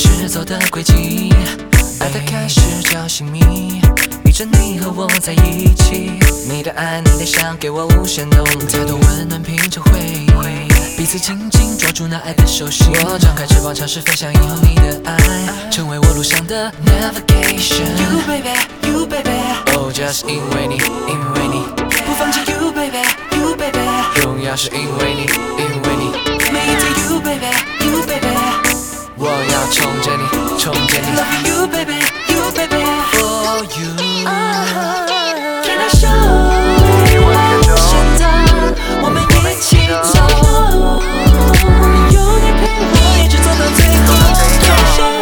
始走的轨迹，爱的开始叫醒你，依着你和我在一起。你的爱，你的笑给我无限动力，太多温暖拼成回忆，彼此紧紧抓住那爱的手心。我张开翅膀，尝试飞翔，以后你的爱成为我路上的 navigation。You baby, you baby， 哦，就是因为你，因为你不放弃。You baby, you baby， 荣耀是因为你，因为你每一天。You baby, you baby， 我要宠着你，宠着你。Love you baby, you baby， for you。Can I show？ 现在我们一起走，有你陪我一直走到最后。Can I show？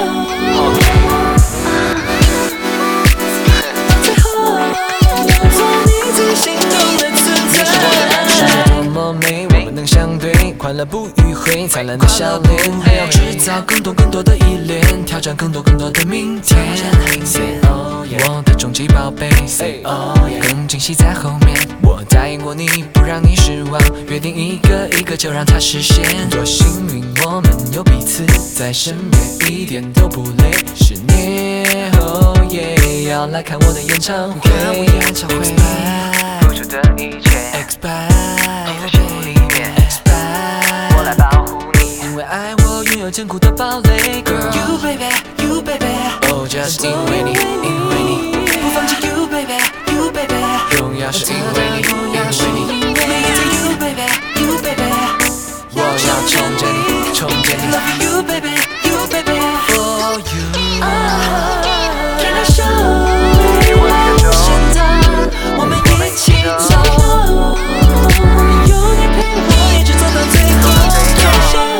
最后做你最心动的存在。你是我的爱，世界多么美，我们能相对，快乐不迂回，灿烂的笑脸，还要制造更多的依恋，挑战更多的明天。Say oh yeah， 我的终极宝贝 ，Say oh yeah， 更惊喜在后面。我答应过你，不让你失望，约定一个一个就让它实现。多幸运，我们有彼此在身边，一点都不累。10年后也要来看我的演唱会，看我演唱会，付出的一切 ，expect， 你的心里面 ，expect， 我来保护你，因为爱我拥有坚固的堡垒 ，Girl，You baby, you baby， 哦，就是因为你，因为你不放弃 ，You baby, you baby， 荣耀是因为你，因为你每一天 ，You baby, you baby， 我要宠着你，宠着你 ，Love you baby, you baby， for you。Can I show？ 现在我们一起走，有你陪我一直走到最后。Can I show？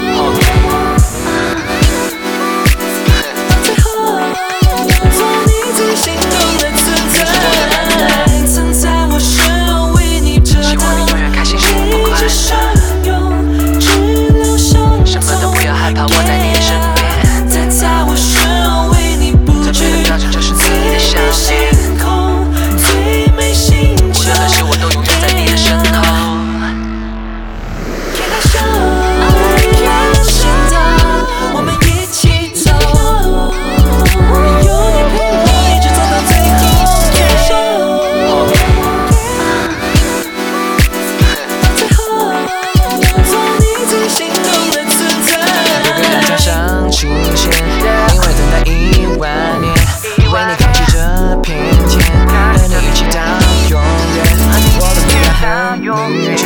最后做你最心动的存在，曾在我身后为你遮挡，一直相拥，只留守什么都不要害怕，我在你的身边，在我身后为你布局，最美星空，最美星球，无论何时我都永远在你的身后。Can I show？ 现在我们一起走，有你陪我一直走到最后。Can I show？ 最后做你最心动的存在。有个人加上期限，因为等待1万年，为你扛起这片天，和你一起到永远。我的未来很明确。